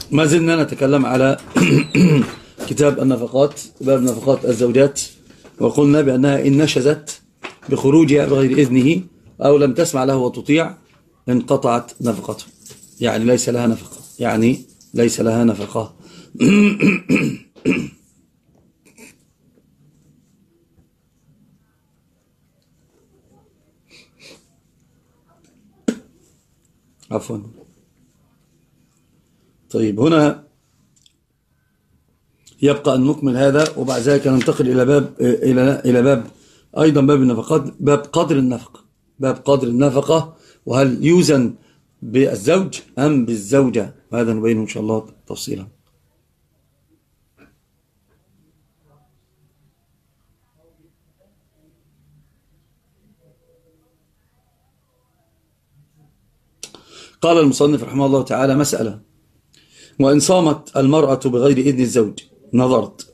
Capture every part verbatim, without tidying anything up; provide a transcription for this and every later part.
ما زلنا نتكلم على كتاب النفقات، باب نفقات الزوجات، وقلنا بأنها إن نشزت بخروجها بغير إذنه أو لم تسمع له وتطيع انقطعت نفقته، يعني ليس لها نفقة، يعني ليس لها نفقة. عفوا. طيب، هنا يبقى أن نكمل هذا، وبعد ذلك ننتقل إلى باب إلى إلى باب أيضا باب النفقات، باب قدر النفقة، باب قدر النفقة، وهل يوزن بالزوج أم بالزوجة؟ وهذا نبينه إن شاء الله تفصيلا. قال المصنف رحمه الله تعالى: مسألة: وإن صامت المرأة بغير إذن الزوج نظرت،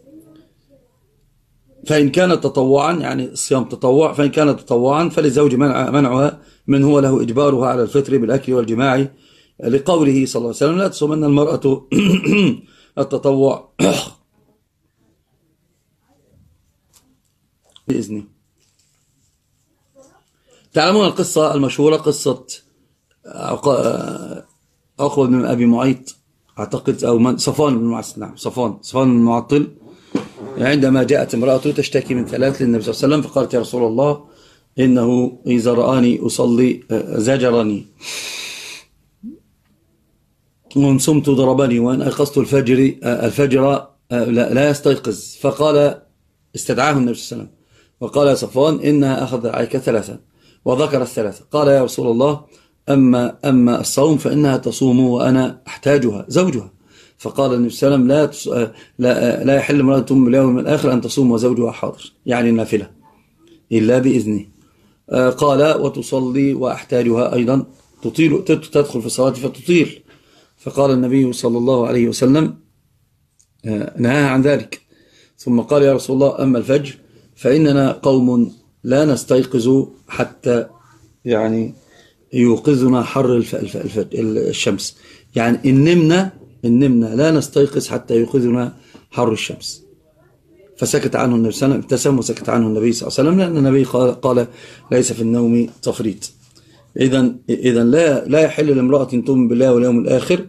فإن كانت تطوعا، يعني الصيام تطوع، فإن كانت تطوعا فللزوج منع منعها من هو له إجبارها على الفطر بالأكل والجماع، لقوله صلى الله عليه وسلم: لا تصومن المرأة التطوع بإذنه. تعلمون القصة المشهورة، قصة أخوة بن أبي معيط أعتقد، أو من صفوان بن معطل، نعم صفوان صفوان بن معطل، عندما جاءت امرأته تشتكي من ثلاث للنبي صلى الله عليه وسلم، فقالت: يا رسول الله، إنه إذا رآني أصلي زجرني، وإن صمت ضربني، وإن أيقظت الفجر الفجر لا يستيقظ. فقال، استدعاه النبي صلى الله عليه وسلم وقال: يا صفوان، إنها أخذ عليك ثلاثة، وذكر الثلاثة. قال: يا رسول الله، أما, أما الصوم فإنها تصوم وأنا أحتاجها زوجها. فقال النبي صلى الله عليه وسلم: لا, لا, لا يحل امرأة باليوم الآخر أن تصوم وزوجها حاضر، يعني النافلة، إلا بإذنه. قال: وتصلي وأحتاجها أيضا، تطيل، تدخل في الصلاة فتطيل. فقال النبي صلى الله عليه وسلم: نهاها عن ذلك. ثم قال: يا رسول الله، أما الفجر فإننا قوم لا نستيقظ حتى يعني يوقظنا حر الف... الف... الف... الشمس، يعني النمنا النمنا لا نستيقظ حتى يوقظنا حر الشمس. فسكت عنه النبي صلى الله عليه وسلم، ابتسم وسكت عنه النبي صلى الله عليه وسلم، لأن النبي قال, قال ليس في النوم تفريط. إذن إذن لا لا يحل لامرأة تؤمن بالله واليوم الآخر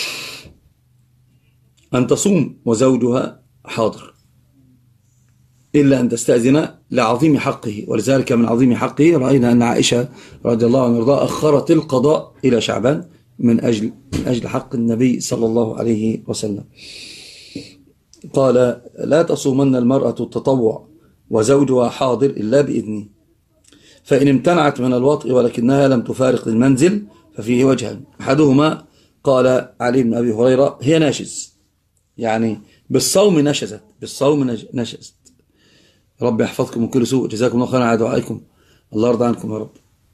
أن تصوم وزوجها حاضر، إلا أن تستأذن لعظيم حقه. ولذلك من عظيم حقه رأينا أن عائشة رضي الله عنها وارضاها أخرت القضاء إلى شعبان من أجل من أجل حق النبي صلى الله عليه وسلم. قال: لا تصومن المرأة التطوع وزوجها حاضر إلا بإذنه، فإن امتنعت من الوطء ولكنها لم تفارق المنزل ففيه وجهان. أحدهما قال علي بن أبي هريرة: هي ناشز، يعني بالصوم نشزت، بالصوم نشزت. رب يحفظكم من كل سوء، جزاكم الله خيرا على دعائكم، الله يرضى عنكم يا رب.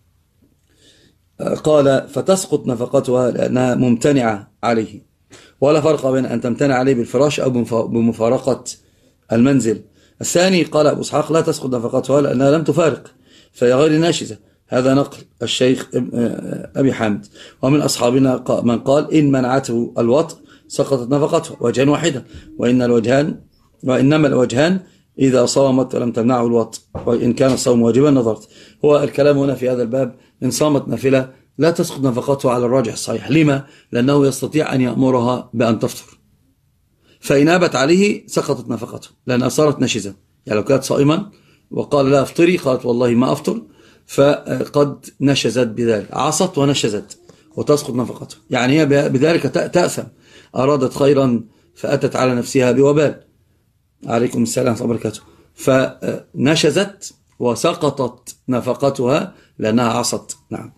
قال: فتسقط نفقتها لأنها ممتنعة عليه، ولا فرق بين أن تمتنع عليه بالفراش أو بمفارقة المنزل. الثاني قال أبو إسحاق: لا تسقط نفقتها لأنها لم تفارق، فهي غير ناشزة. هذا نقل الشيخ أبي حامد. ومن أصحابنا من قال: إن منعته الوطء سقطت نفقته، وجهان واحدا، وإن الوجهان وإنما الوجهان إذا صامت ولم تمنعه الوطء، وإن كان الصوم واجبا نظرت. هو الكلام هنا في هذا الباب: إن صامت نافلة لا تسقط نفقته على الراجح الصحيح. لما؟ لأنه يستطيع أن يأمرها بأن تفطر، فإن أبت عليه سقطت نفقته لأنها صارت نشزة. يعني لو كانت صائما وقال لا أفطري، قالت والله ما أفطر، فقد نشزت بذلك، عصت ونشزت وتسقط نفقته، يعني هي بذلك تأثم، أرادت خيرا فأتت على نفسها بوبال. عليكم السلام ورحمة الله وبركاته. فنشزت وسقطت نفقتها لأنها عصت. نعم.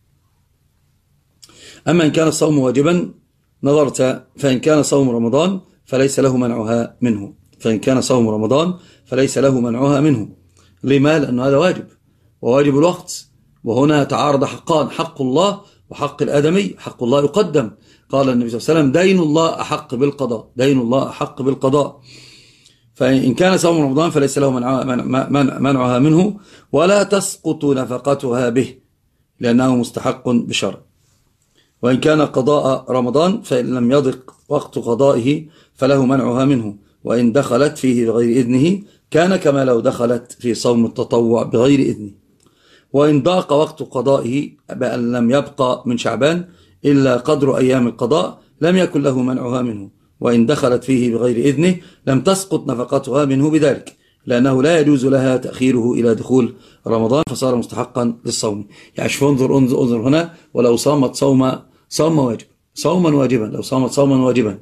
أما إن كان الصوم واجبا نظرت، فإن كان صوم رمضان فليس له منعها منه، فإن كان صوم رمضان فليس له منعها منه. لما؟ لأنه هذا واجب، وواجب الوقت، وهنا تعارض حقان: حق الله وحق الآدمي. حق الله يقدم، قال النبي صلى الله عليه وسلم: دين الله أحق بالقضاء، دين الله أحق بالقضاء. فإن كان صوم رمضان فليس له منعها منه، ولا تسقط نفقتها به لأنه مستحق بشرع. وإن كان قضاء رمضان فإن لم يضق وقت قضائه فله منعها منه، وإن دخلت فيه بغير إذنه كان كما لو دخلت في صوم التطوع بغير إذنه. وإن ضاق وقت قضائه بأن لم يبقى من شعبان إلا قدر أيام القضاء لم يكن له منعها منه، وإن دخلت فيه بغير إذنه لم تسقط نفقتها منه بذلك، لأنه لا يجوز لها تأخيره إلى دخول رمضان فصار مستحقا للصوم. يعني شوف انظر انظر, انظر هنا، ولو صامت صوم صوم واجب صوما واجبا لو صامت صوما واجبا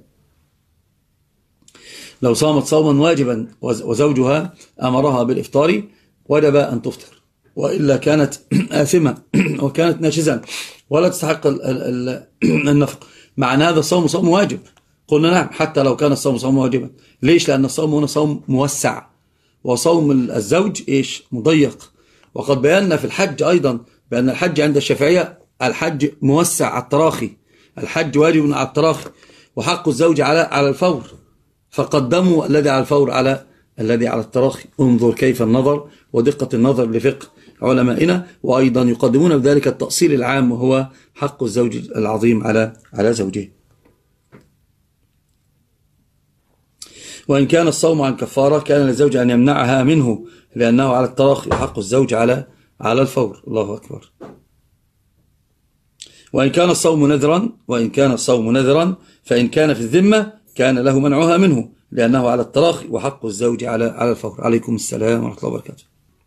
لو صامت صوما واجبا وزوجها أمرها بالإفطار وجب أن تفطر، وإلا كانت آثمة وكانت ناشزا ولا تستحق النفق. مع أن هذا الصوم صوم واجب، قلنا نعم حتى لو كان الصوم صوم واجبا. ليش؟ لأن الصوم هنا صوم موسع، وصوم الزوج إيش؟ مضيق. وقد بينا في الحج أيضا بأن الحج عند الشافعية الحج موسع على التراخي، الحج واجب على التراخي، وحق الزوج على على الفور، فقدموا الذي على الفور على الذي على التراخي. انظر كيف النظر ودقة النظر لفقه علمائنا. وأيضا يقدمون بذلك التأصيل العام وهو حق الزوج العظيم على على زوجه. وإن كان الصوم عن كفارة كان للزوج أن يمنعها منه لأنه على التراخي، وحق الزوج على على الفور. الله أكبر. وإن كان الصوم نذرا وإن كان الصوم نذرا فإن كان في الذمة كان له منعها منه لأنه على التراخي، وحق الزوج على على الفور. عليكم السلام ورحمة الله وبركاته.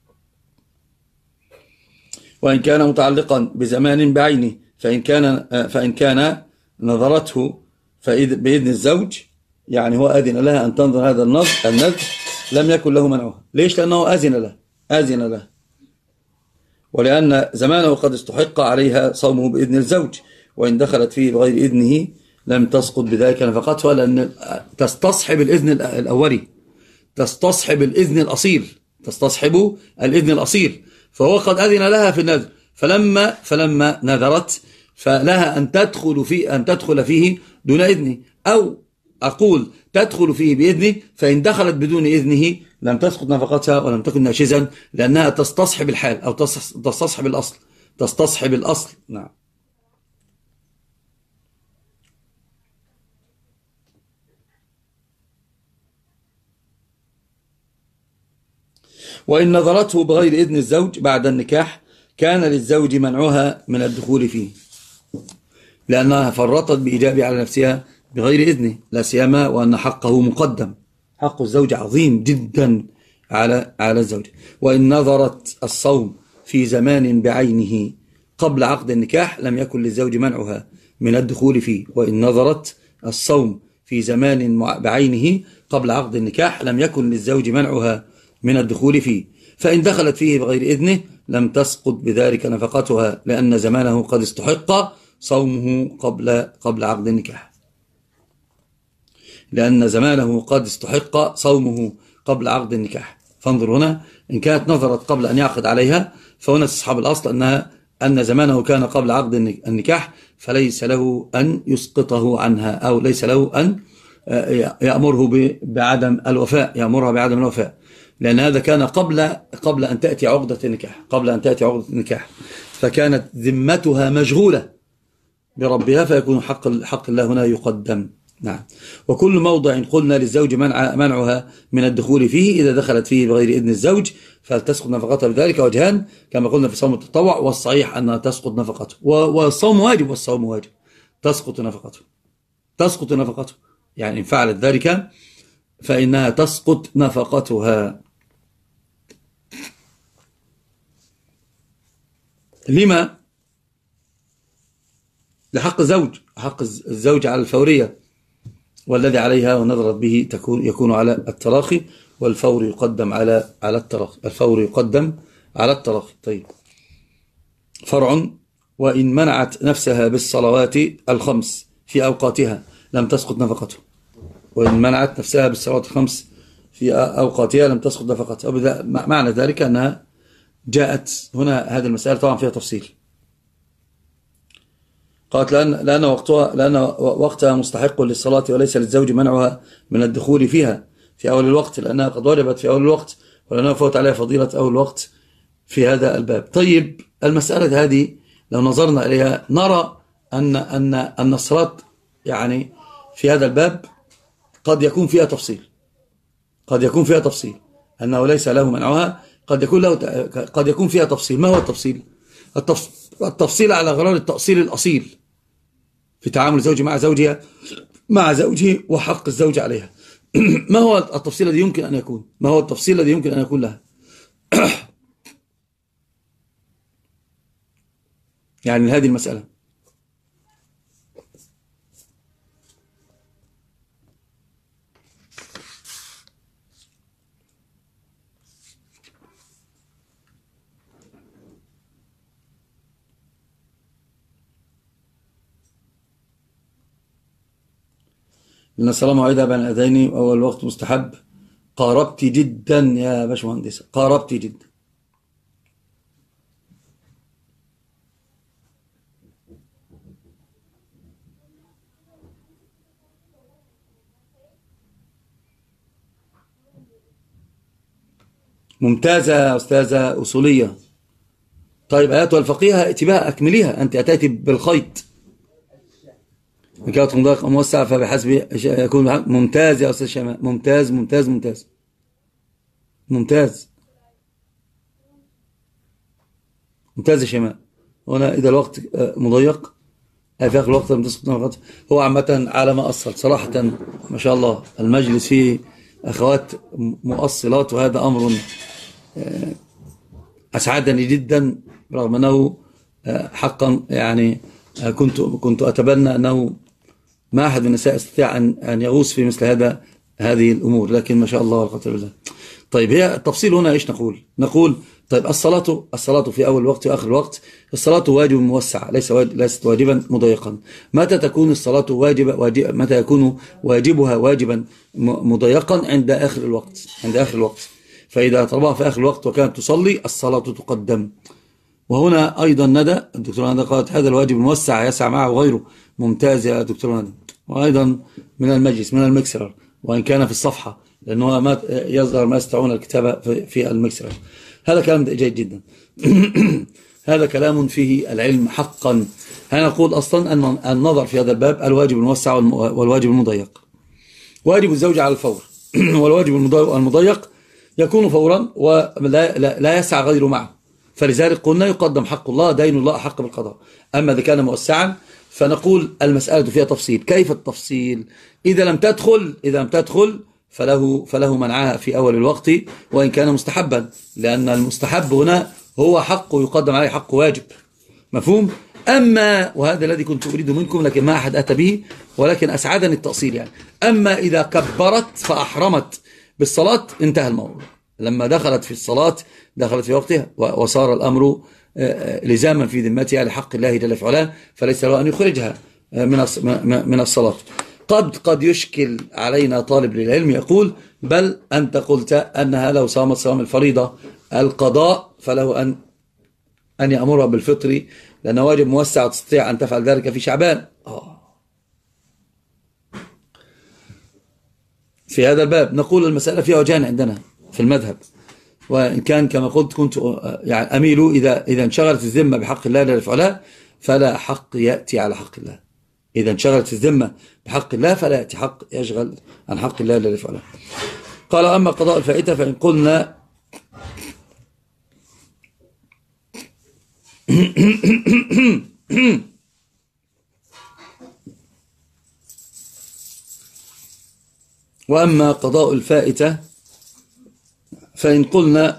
وإن كان متعلقا بزمان بعينه فإن كان فإن كان نظرته بإذن الزوج، يعني هو أذن لها أن تنظر هذا النذر لم يكن له منعها. ليش؟ لأنه أذن له أذن له ولأن زمانه قد استحق عليها صومه بإذن الزوج، وإن دخلت فيه بغير إذنه لم تسقط بذلك نفقتها، لأن تستصحب الإذن الأولي، تستصحب الإذن الأصيل، تستصحب الإذن الأصيل. فهو قد أذن لها في النذر، فلما فلما نذرت فلها أن تدخل فيه أن تدخل فيه دون إذنه، أو أقول تدخل فيه بإذنه، فإن دخلت بدون إذنه لم تسقط نفقتها ولم تكن ناشزا، لأنها تستصحب الحال أو تستصحب الأصل تستصحب الأصل. نعم. وإن نظرته بغير إذن الزوج بعد النكاح كان للزوج منعها من الدخول فيه، لأنها فرطت بإيجاب على نفسها بغير إذنه، لا سيما وأن حقه مقدم. حق الزوج عظيم جدا على على الزوج. وإن نظرت الصوم في زمان بعينه قبل عقد النكاح لم يكن للزوج منعها من الدخول فيه. وإن نظرت الصوم في زمان بعينه قبل عقد النكاح لم يكن للزوج منعها من الدخول فيه، فإن دخلت فيه بغير إذنه لم تسقط بذلك نفقتها، لأن زمانه قد استحق صومه قبل قبل عقد النكاح لأن زمانه قد استحق صومه قبل عقد النكاح. فانظر هنا، إن كانت نظرت قبل أن يعقد عليها فهنا استصحاب الأصل أنها أن زمانه كان قبل عقد النكاح، فليس له أن يسقطه عنها، أو ليس له أن يأمره بعدم الوفاء يأمرها بعدم الوفاء، لأن هذا كان قبل قبل أن تأتي عقدة النكاح قبل أن تأتي عقدة النكاح فكانت ذمتها مشغولة بربها، فيكون حق حق الله هنا يقدم. نعم. وكل موضع قلنا للزوج منع منعها من الدخول فيه إذا دخلت فيه بغير إذن الزوج فلتسقط نفقتها بذلك وجهان كما قلنا في صوم التطوع، والصحيح أنها تسقط نفقته، والصوم واجب والصوم واجب تسقط نفقته تسقط نفقته يعني إن فعلت ذلك فإنها تسقط نفقتها. لما؟ لحق الزوج حق الزوج على الفورية، والذي عليها ونظرت به تكون يكون على التراخي، والفور يقدم على على التراخي الفور يقدم على التراخي. طيب. فرع. وإن منعت نفسها بالصلوات الخمس في أوقاتها لم تسقط نفقته. وإن منعت نفسها بالصلوات الخمس في أوقاتها لم تسقط نفقته. معنى ذلك أنها جاءت هنا هذه المسألة طبعا فيها تفصيل. قالت لأن, لأن, وقتها لأن وقتها مستحق للصلاة وليس للزوج منعها من الدخول فيها في أول الوقت، لأنها قد وجبت في أول الوقت ولأنها فوت عليها فضيلة أول الوقت في هذا الباب. طيب، المسألة هذه لو نظرنا إليها نرى أن أن أن الصلاة يعني في هذا الباب قد يكون فيها تفصيل، قد يكون فيها تفصيل أنه ليس له منعها، قد يكون له قد يكون فيها تفصيل. ما هو التفصيل؟ التفصيل على غرار التأصيل الأصيل في تعامل الزوج مع زوجها مع زوجه وحق الزوج عليها. ما هو التفصيل الذي يمكن أن يكون؟ ما هو التفصيل الذي يمكن أن يكون لها؟ يعني هذه المسألة إن الصلاة موعدها بين الأذان وأول وقت مستحب. قاربت جدا يا باشمهندس، قاربت جدا. ممتازة يا أستاذة أصولية. طيب آياتها الفقيهة ائت بها أكمليها، أنت أتيت بالخيط إن كانت مضايق موسع فبحسب يكون. ممتاز يا أستاذ شيماء، ممتاز ممتاز ممتاز ممتاز ممتاز يا شيماء. هنا إذا الوقت مضيق في آخر الوقت لم تسقط نفقته. هو عامة على ما أصل صراحة ما شاء الله المجلس فيه أخوات مؤصلات، وهذا أمر أسعدني جدا، رغم أنه حقا يعني كنت كنت أتبنى أنه ما أحد من النساء يستطيع أن أن يغوص في مثل هذا هذه الأمور، لكن ما شاء الله والقدر بالله. طيب هي التفصيل هنا إيش نقول؟ نقول طيب الصلاة الصلاة في أول الوقت وآخر الوقت الصلاة واجب موسع، ليس ليست واجبا مضيقا. متى تكون الصلاة واجبة واجب متى يكون واجبها واجبا مضيقا؟ عند آخر الوقت، عند آخر الوقت. فإذا طلبها في آخر الوقت وكانت تصلي الصلاة تقدم. وهنا أيضا ندى الدكتورة ندى قالت هذا الواجب الموسع يسع معه غيره. ممتاز يا دكتورة ندى. وأيضا من المجلس من المكسرر، وإن كان في الصفحة لأنه ما يظهر ما يستطيعون الكتابة في المكسرر. هذا كلام جيد جدا. هذا كلام فيه العلم حقا. أنا أقول أصلا أن النظر في هذا الباب الواجب الموسع والواجب المضيق. واجب الزوج على الفور والواجب المضيق يكون فورا ولا لا يسع غيره معه، فلذلك قلنا يقدم حق الله، دين الله حق بالقضاء. أما إذا كان موسعا فنقول المسألة فيها تفصيل. كيف التفصيل؟ إذا لم تدخل إذا لم تدخل فله فله منعها في أول الوقت وإن كان مستحبا، لأن المستحب هنا هو حق يقدم عليه حق واجب. مفهوم؟ أما وهذا الذي كنت أريد منكم لكن ما أحد أتى به، ولكن أسعدني التأصيل يعني. أما إذا كبرت فأحرمت بالصلاة انتهى الموضوع. لما دخلت في الصلاة دخلت في وقتها وصار الأمر لزاما في ذمتها لحق الله جل في علاه، فليس له أن يخرجها من من الصلاة. قد قد يشكل علينا طالب للعلم يقول بل أنت قلت أنها لو صامت صوم الفريضة القضاء فله أن أن يأمرها بالفطر لأنه واجب موسع تستطيع أن تفعل ذلك في شعبان. آه. في هذا الباب نقول المسألة فيها وجهان عندنا في المذهب، وإن كان كما قلت كنت يعني أميل إذا إذا انشغلت الذمة بحق الله جل في علاه فلا حق يأتي على حق الله. إذا انشغلت الذمة بحق الله فلا يأتي حق يشغل عن حق الله جل في علاه. قال أما قضاء الفائتة فإن قلنا وأما قضاء الفائتة فإن قلنا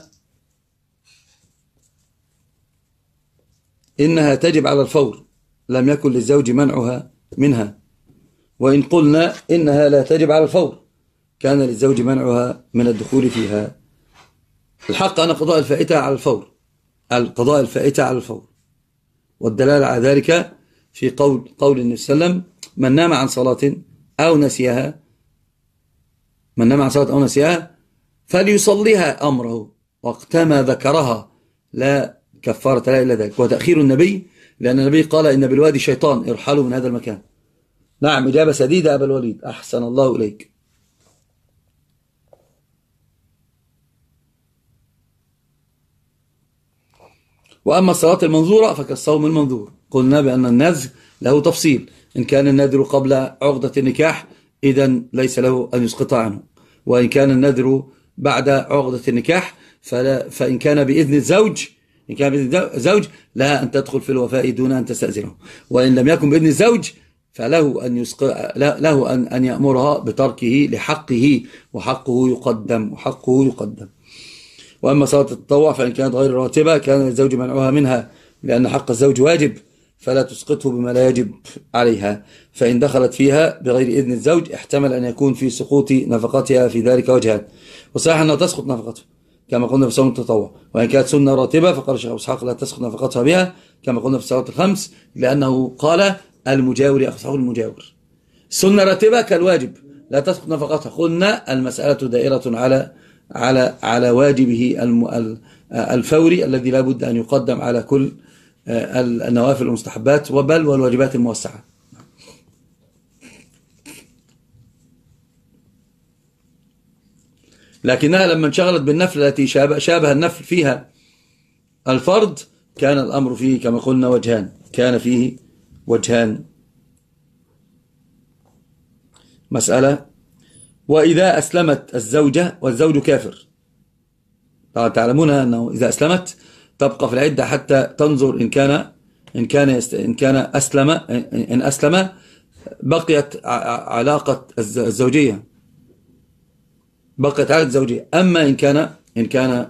إنها تجب على الفور لم يكن للزوج منعها منها، وإن قلنا إنها لا تجب على الفور كان للزوج منعها من الدخول فيها. الحق أن قضاء الفائتة على الفور، القضاء الفائتة على الفور، والدلالة على ذلك في قول قول النبي صلى الله عليه وسلم من نام عن صلاة أو نسيها من نام عن صلاة أو نسيها فليصليها أمره وقتما ذكرها لا كفارة لا إلا ذلك. وتأخير النبي لأن النبي قال إن بالوادي شيطان ارحلوا من هذا المكان. نعم إجابة سديدة أبا الوليد، أحسن الله إليك. وأما الصلاة المنظورة فكالصوم المنظور. قلنا بأن النذر له تفصيل. إن كان النذر قبل عقدة النكاح إذن ليس له أن يسقط عنه، وإن كان النذر بعد عقدة النكاح فلا فإن كان بإذن الزوج إن كان بإذن الزوج لها أن تدخل في الوفاء دون أن تستأذنه، وإن لم يكن بإذن الزوج فله أن يسق... له أن أن يأمرها بتركه لحقه، وحقه يقدم وحقه يقدم. وأما صلاة التطوع فإن كانت غير راتبة كان الزوج منعها منها، لأن حق الزوج واجب فلا تسقطه بما لا يجب عليها. فإن دخلت فيها بغير إذن الزوج احتمل أن يكون في سقوط نفقتها في ذلك وجهان، وصحيح أنها تسقط نفقته كما قلنا في صوم التطوع. وإن كانت سنة راتبة فقال الشيخ أبو إسحاق لا تسقط نفقتها بها كما قلنا في الصلاة الخمس، لأنه قال المجاور يأخذ المجاور. السنة راتبة كالواجب لا تسقط نفقتها، قلنا المسألة دائرة على على على واجبه الفوري الذي لا بد أن يقدم على كل النوافل والمستحبات وبل والواجبات الموسعة. لكنها لما انشغلت بالنفل التي شابه, شابه النفل فيها الفرض كان الأمر فيه كما قلنا وجهان كان فيه وجهان. مسألة: وإذا أسلمت الزوجة والزوج كافر، طبعا تعلمون أنه إذا أسلمت تبقى في العدة حتى تنظر إن كان إن كان إن كان أسلم إن أسلم بقيت علاقة الزوجية بقيت علاقة الزوجية. أما إن كان إن كان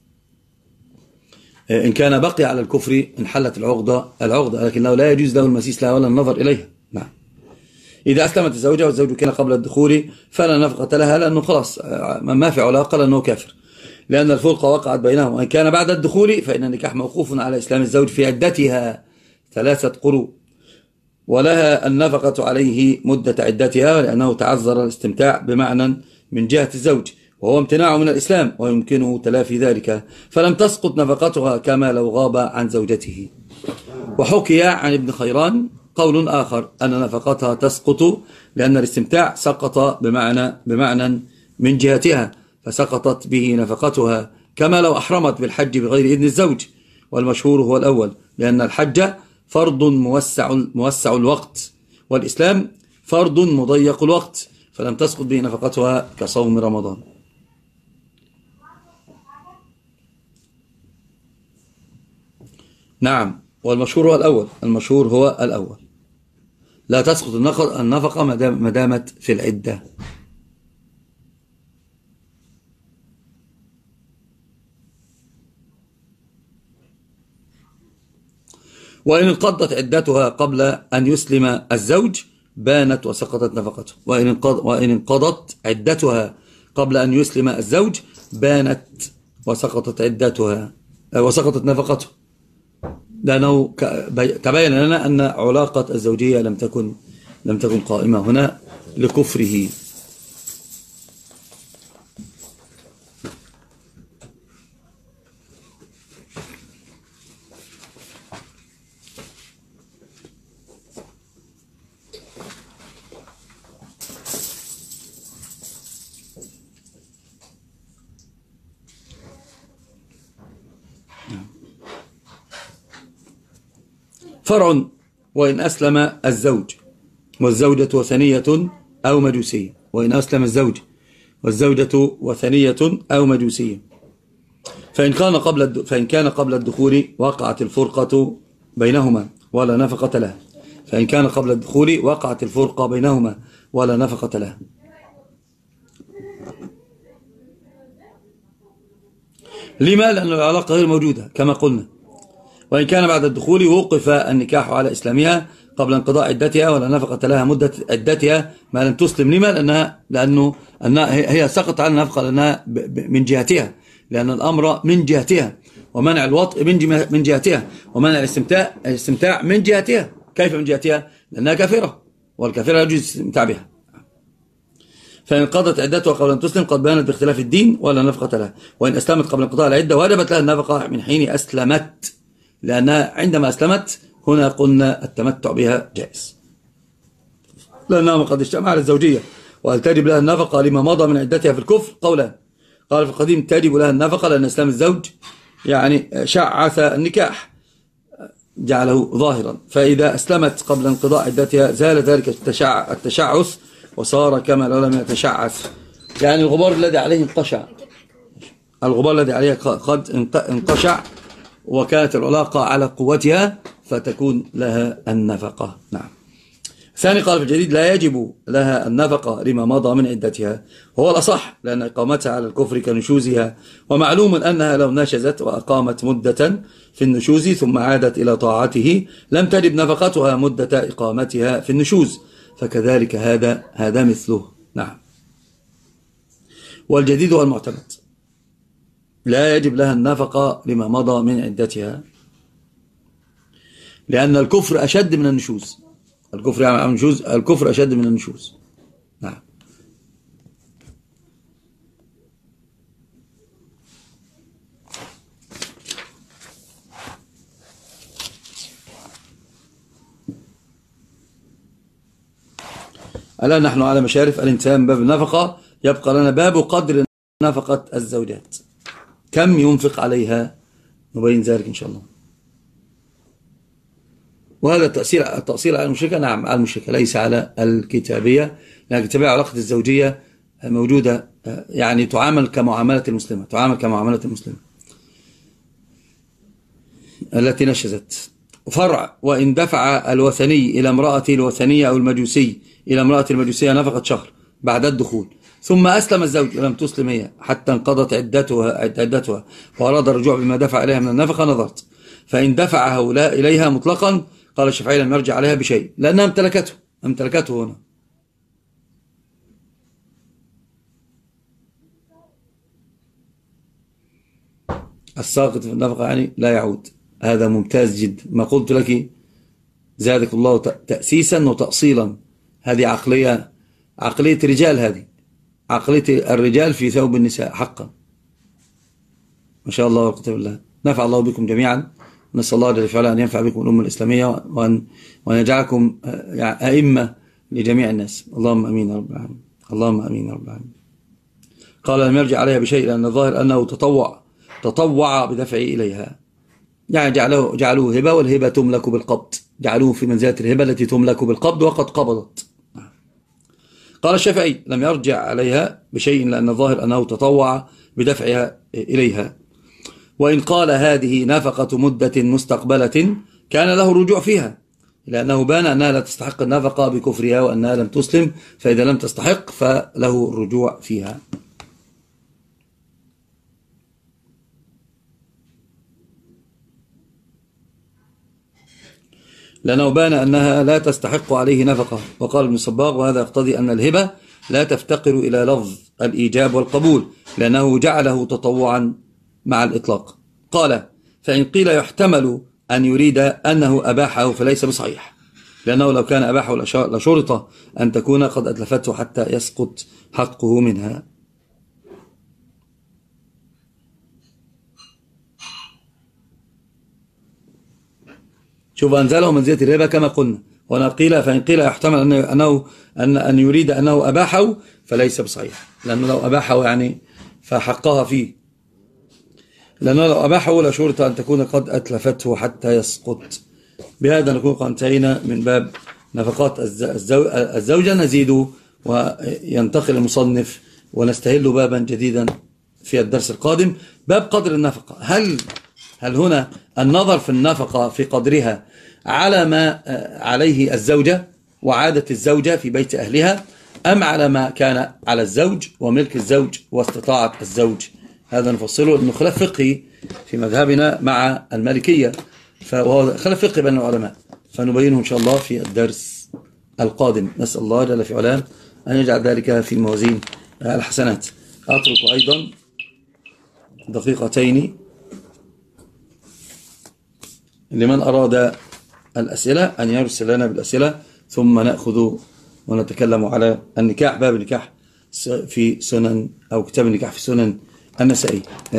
إن كان بقي على الكفر انحلت العقدة العقدة لكنه لا يجوز له المسيس لها ولا النظر إليها. نعم. إذا أسلمت الزوجة والزوج كان قبل الدخول فلا نفقة لها، لأنه خلاص ما في علاقة لأنه كافر، لأن الفرقة وقعت بينهم. وإن كان بعد الدخول فإن النكاح موقوف على إسلام الزوج في عدتها ثلاثة قروء، ولها النفقة عليه مدة عدتها، لأنه تعذر الاستمتاع بمعنى من جهة الزوج وهو امتناعه من الإسلام ويمكنه تلافي ذلك، فلم تسقط نفقتها كما لو غاب عن زوجته. وحكي عن ابن خيران قول آخر أن نفقتها تسقط لأن الاستمتاع سقط بمعنى بمعنى من جهتها فسقطت به نفقتها، كما لو أحرمت بالحج بغير إذن الزوج، والمشهور هو الأول، لأن الحج فرض موسع موسع الوقت والإسلام فرض مضيق الوقت، فلم تسقط به نفقتها كصوم رمضان. نعم، والمشهور هو الأول المشهور هو الأول لا تسقط النفقة ما دامت في العدة. وإن انقضت عدتها قبل أن يسلم الزوج بانت وسقطت نفقته. وإن انقضت عدتها قبل أن يسلم الزوج بانت وسقطت عدتها وسقطت نفقته، لأنه تبين لنا أن علاقة الزوجية لم تكن لم تكن قائمة هنا لكفره. فرع: وإن أسلم الزوج والزوجة وثنية أو مجوسية. وإن أسلم الزوج والزوجة وثنية أو مجوسية فإن كان قبل فإن كان قبل الدخول وقعت الفرقة بينهما ولا نفقة لها. فإن كان قبل الدخول وقعت الفرقة بينهما ولا نفقة لها. لما؟ لأن العلاقة غير موجودة كما قلنا. وإن كان بعد الدخول وقف النكاح على إسلامها قبل انقضاء عدتها ولا نفقة لها مدة عدتها ما لم تسلم. لما؟ لأنها لأنه أنها هي سقط عن النفقة لأنها من جهتها، لأن الأمر من جهتها، ومنع الوطء من جهتها، ومنع الاستمتاع الاستمتاع من جهتها. كيف من جهتها؟ لأنها كافرة، والكافرة لا يجوز الاستمتاع بها. فإن قضت عدتها قبل أن تسلم قد بانت باختلاف الدين ولا نفقة لها. وإن أسلمت قبل انقضاء العدة وجبت لها النفقة من حين أسلمت، لأنها عندما أسلمت هنا قلنا التمتع بها جائز، لأنها قد اجتمع على الزوجية. وهل تجب لها النفقة لما مضى من عدتها في الكفر؟ قولان. قال في القديم تجب لها النفقة لأن إسلام الزوج يعني شعث النكاح، جعله ظاهرا. فإذا أسلمت قبل انقضاء عدتها زال ذلك التشع التشعث وصار كما لو لم يتشعث، يعني الغبار الذي عليه انقشع، الغبار الذي عليه قد انقشع وكانت العلاقة على قوتها فتكون لها النفقة. نعم. ثاني قال في الجديد لا يجب لها النفقة لما مضى من عدتها، وهو الأصح لأن إقامتها على الكفر كنشوزها، ومعلوم أنها لو نشزت وأقامت مدة في النشوز ثم عادت إلى طاعته لم تجب نفقتها مدة إقامتها في النشوز، فكذلك هذا هذا مثله. نعم. والجديد هو المعتمد، لا يجب لها النفقة لما مضى من عدتها، لأن الكفر أشد من النشوز، الكفر يعني النشوز، الكفر أشد من النشوز. نعم. الآن نحن على مشارف الانتهاء من باب النفقة، يبقى لنا باب قدر نفقة الزوجات، كم ينفق عليها، نبين ذلك إن شاء الله. وهذا التأثير التأثير على المشركة، نعم على المشركة ليس على الكتابية، لأن الكتابية علاقة الزوجية موجودة، يعني تعامل كمعاملة المسلمة، تعامل كمعاملة المسلمة التي نشزت. فرع وإن دفع الوثني إلى امرأة الوثنية أو المجوسي إلى امرأة المجوسية نفقة شهر بعد الدخول، ثم أسلم الزوج ولم تسلم هي حتى انقضت عدتها عدتها وأراد الرجوع بما دفع إليها من النفقة نظرت، فإن دفع هؤلاء إليها مطلقا قال الشافعي لم يرجع عليها بشيء لأنها امتلكته امتلكته هنا. الساقط في النفقة يعني لا يعود، هذا ممتاز جدا. ما قلت لك زادك الله تأسيسا وتأصيلا، هذه عقلية عقلية رجال، هذه عقلية الرجال في ثوب النساء حقا. ما شاء الله والقوة بالله. نفع الله بكم جميعا، نسأل الله جل وعلا أن ينفع بكم الأمة الإسلامية وأن وأن يجعلكم أئمة لجميع الناس، اللهم أمين يا رب العالمين، اللهم أمين يا رب العالمين. قال لم يرجع عليها بشيء لأن الظاهر أنه تطوع تطوع بدفعه إليها، يعني جعلوه جعلوه هبة، والهبة تملك بالقبض، جعلوه في منزلة الهبة التي تملك بالقبض وقد قبضت. قال الشافعي لم يرجع عليها بشيء لأن الظاهر أنه تطوع بدفعها إليها. وإن قال هذه نفقة مدة مستقبلة كان له الرجوع فيها، لأنه بان أنها لا تستحق النفقة بكفرها وأنها لم تسلم، فإذا لم تستحق فله الرجوع فيها. لأنه بان أنها لا تستحق عليه نفقة. وقال ابن الصباغ وهذا يقتضي أن الهبة لا تفتقر إلى لفظ الإيجاب والقبول لأنه جعله تطوعا مع الإطلاق. قال فإن قيل يحتمل أن يريد أنه أباحه فليس بصحيح، لأنه لو كان أباحه لشرط أن تكون قد أتلفته حتى يسقط حقه منها. شوف أنزله منزلة الربا كما قلنا. وأنا قيل فإن قيل يحتمل أنه أن أن يريد أنه أباحه فليس بصحيح، لأنه لو أباحه يعني فحقها فيه، لأنه لو أباحه لشرط أن تكون قد أتلفته حتى يسقط. بهذا نكون قد انتهينا من باب نفقات الزوجة. نزيد وينتقل المصنف ونستهل بابا جديدا في الدرس القادم، باب قدر النفقة. هل هل هنا النظر في النفقة في قدرها على ما عليه الزوجة وعادة الزوجة في بيت أهلها، أم على ما كان على الزوج وملك الزوج واستطاعة الزوج؟ هذا نفصله، لأنه خلاف فقهي في مذهبنا مع المالكية، فهو خلاف فقهي بين العلماء، فنبينه إن شاء الله في الدرس القادم. نسأل الله جل في علام أن يجعل ذلك في موازين الحسنات. أترك أيضا دقيقتين لمن أراد الأسئلة أن يرسل لنا بالأسئلة، ثم نأخذ ونتكلم على النكاح، باب النكاح في سنن أو كتاب النكاح في سنن النسائي.